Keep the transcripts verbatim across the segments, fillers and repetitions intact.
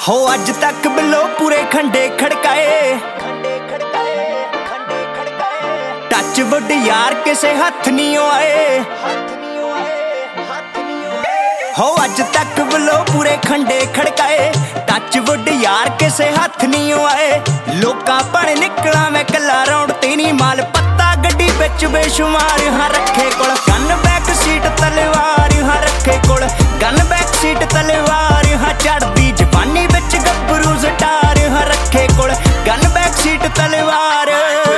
हो अज तक बिलो पूरे खंडे खड़काए, टच वुड यार किसे हथ नहीं आए। हो अज तक बिलो पूरे खंडे खड़काए, टच वुड यार किसे हथ नहीं आए। लोका पण निकला मैं कला रौंड ते नी माल पत्ता गड्डी बिच बेशुमार। हाँ रखे कोल गन बैक सीट तलवार, हाँ रखे कोल गन बैक सीट तलवार। हाँ चढ़दी जवानी बिच गब्बरू स्टार, हाँ रखे कोल गन बैक सीट तलवार।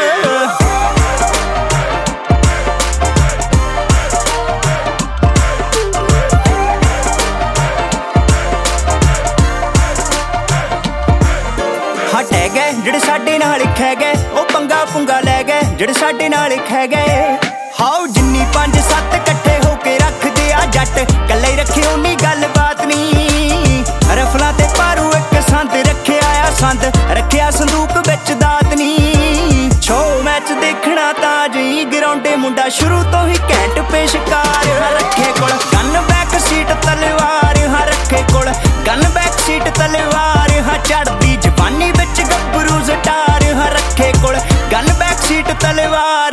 हटे गए जिहड़े साडे नाल खै गए, ओ पंगा पुंगा लै गए जिहड़े साडे नाल खै गए। हाओ जिन्नी पंज सत्त कट्ठे होके रखदे आ जट, कल्ले रखे उन्नी गल बात नी। रफलां ते पारू इक संद रखे आया संद, रखिया संदूक बिच दात नी। छो मैच देखना तां जी ग्राउंडे मुंडा शुरू तो ही घैंट पेशकार। हाँ रखे कोल गन बैक सीट तलवार, हाँ रखे कोल गन बैक सीट तलवार। हाँ चढ़दी जवानी बिच गब्बरू स्टार, हाँ रखे कोल गन बैक सीट तलवार।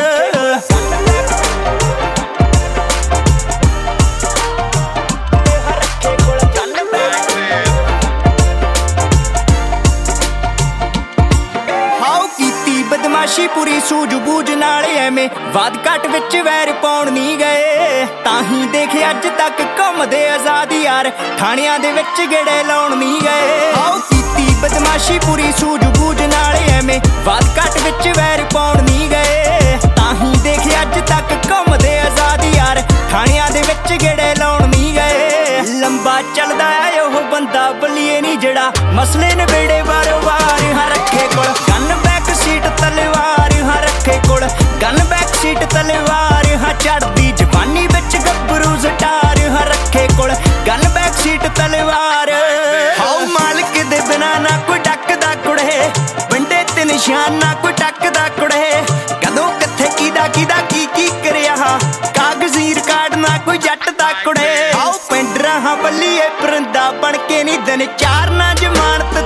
बदमाशी पूरी सूझ-बूझ नाल एवें वाद घट विच वैर पाउण नहीं गए। ताही देखे अज तक घुमदे आजाद यार, थाणियां दे विच गेड़े लाउण नहीं गए। आओ कीती बदमाशी पूरी सूझ-बूझ नाल एवें वाद घट विच वैर पाउण नहीं गए। ताही देखे अज तक घुमदे आजाद यार, थाणियां दे विच गेड़े लाउण नहीं गए। लंबा चलदा है ओह बंदा बल्लिए नहीं जेड़ा मसले नवेड़े वारो वार। हाँ रखे कोल गन बैक सीट तलवार, हाँ रखे कोल गन बैक सीट तलवार। हाँ चढ़दी जवानी बिच गब्बरू स्टार, हाँ रखे कोल गन बैक सीट तलवार। हाओ मालिक दे बिना ना कोई डकदा कुड़े, बंडे ते निशान ना कोई टकदा कुड़े। कदों किथे कीदा कीदा की की करिया, कागजी रिकार्ड ना कोई जट दा कुड़े। आओ पिंड रहा बल्लीए परिंदा बन के नी दिन चार ना जमानत